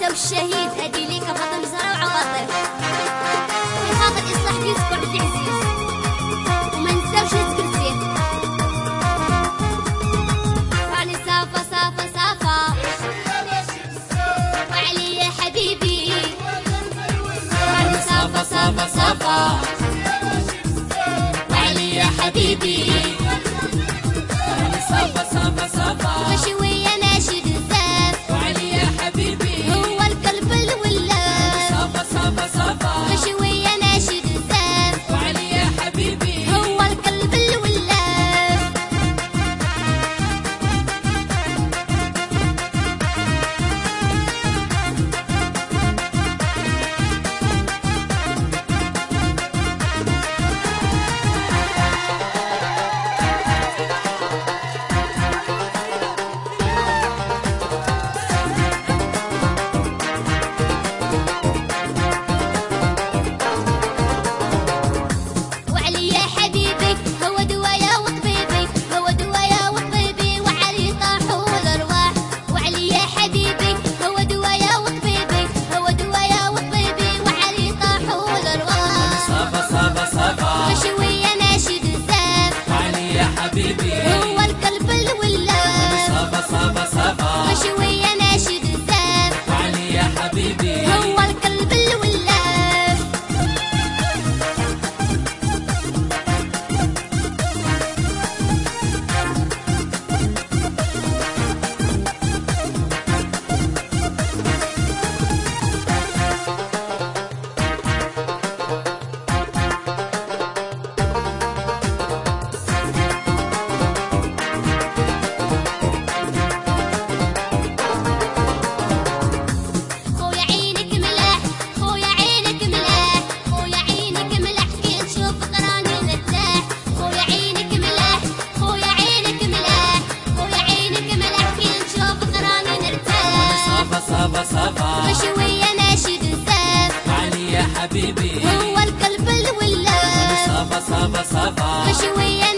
ننساو الشهيد هادي ليك فاطمة زهرة وعواطف في خاطر إصلاح ديال سكر عزيز وما ننساوش نذكر فيه راني صافا صافا صافا وعلي يا حبيبي راني صافا صافا صافا وعلي يا حبيبي راني صافا صافا صافا وشوية ناشد زاف وعلي يا حبيبي هو القلب الولاف صافا صافا صافا وشوية ناشد زاف وعلي يا حبيبي هو القلب الولاف وعلي يا حبيبي هو دوايا وطبيبي هو دوايا وطبيبي وعلي طاحوا الارواح وعلي يا حبيبي هو دوايا وطبيبي هو دوايا وطبيبي وعلي طاحوا الارواح صافا صافا صافا وشوية ناشد زاف وعلي يا حبيبي هو القلب الولاف صافا صافا صافا وشوية ناشد زاف وعلي يا حبيبي هو القلب الولاف خويا عينك ملاح خويا عينك ملاح خويا عينك ملاح كي نشوفك راني نرتاح خويا عينك ملاح خويا عينك ملاح خويا عينك ملاح كي نشوفك راني نرتاح صافا صافا صافا وشوية ناشد زاف وعلي يا حبيبي هو القلب الولاف صافا صافا صافا وشوية